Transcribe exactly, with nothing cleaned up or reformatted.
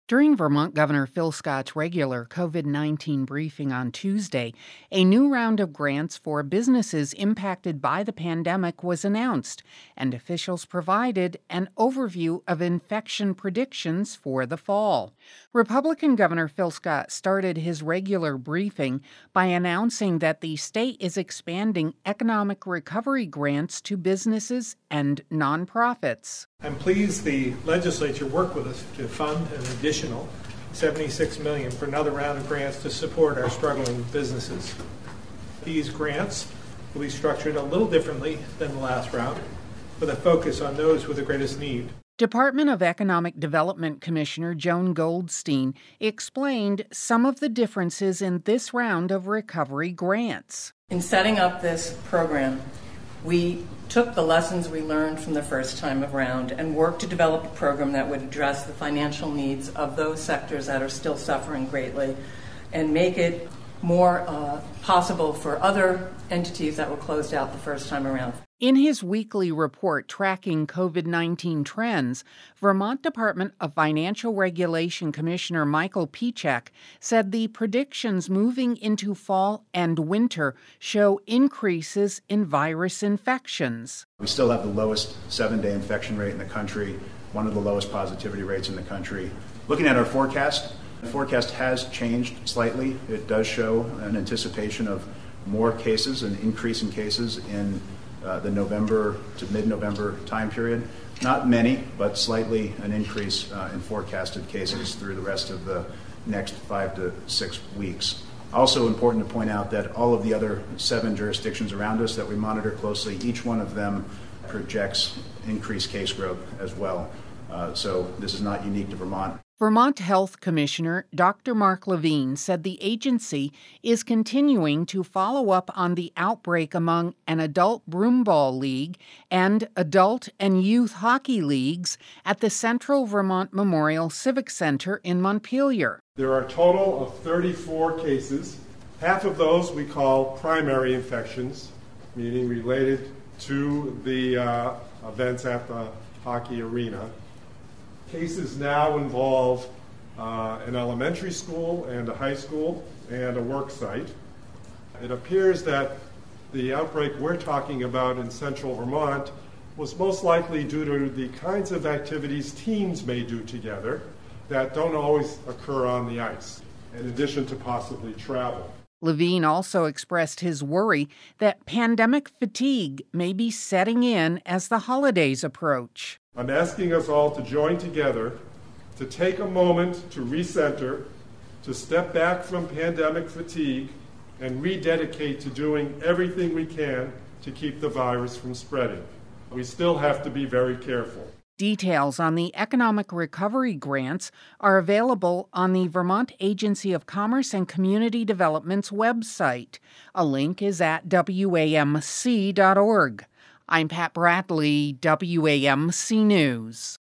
During Vermont Governor Phil Scott's regular COVID nineteen briefing on Tuesday, a new round of grants for businesses impacted by the pandemic was announced, and officials provided an overview of infection predictions for the fall. Republican Governor Phil Scott started his regular briefing by announcing that the state is expanding economic recovery grants to businesses and nonprofits. I'm pleased the legislature worked with us to fund an additional seventy-six million dollars for another round of grants to support our struggling businesses. These grants will be structured a little differently than the last round, with a focus on those with the greatest need. Department of Economic Development Commissioner Joan Goldstein explained some of the differences in this round of recovery grants. In setting up this program, we took the lessons we learned from the first time around and worked to develop a program that would address the financial needs of those sectors that are still suffering greatly and make it more uh, possible for other entities that were closed out the first time around. In his weekly report tracking COVID nineteen trends, Vermont Department of Financial Regulation Commissioner Michael Pieciak said the predictions moving into fall and winter show increases in virus infections. We still have the lowest seven-day infection rate in the country, one of the lowest positivity rates in the country. Looking at our forecast, the forecast has changed slightly. It does show an anticipation of more cases, an increase in cases in Uh, the November to mid-November time period. Not many, but slightly an increase uh, in forecasted cases through the rest of the next five to six weeks. Also important to point out that all of the other seven jurisdictions around us that we monitor closely, each one of them projects increased case growth as well. Uh, so this is not unique to Vermont. Vermont Health Commissioner Doctor Mark Levine said the agency is continuing to follow up on the outbreak among an adult broomball league and adult and youth hockey leagues at the Central Vermont Memorial Civic Center in Montpelier. There are a total of thirty-four cases. Half of those we call primary infections, meaning related to the uh, events at the hockey arena. Cases now involve uh, an elementary school and a high school and a work site. It appears that the outbreak we're talking about in central Vermont was most likely due to the kinds of activities teams may do together that don't always occur on the ice, in addition to possibly travel. Levine also expressed his worry that pandemic fatigue may be setting in as the holidays approach. I'm asking us all to join together, to take a moment to recenter, to step back from pandemic fatigue, and rededicate to doing everything we can to keep the virus from spreading. We still have to be very careful. Details on the economic recovery grants are available on the Vermont Agency of Commerce and Community Development's website. A link is at W A M C dot org. I'm Pat Bradley, W A M C News.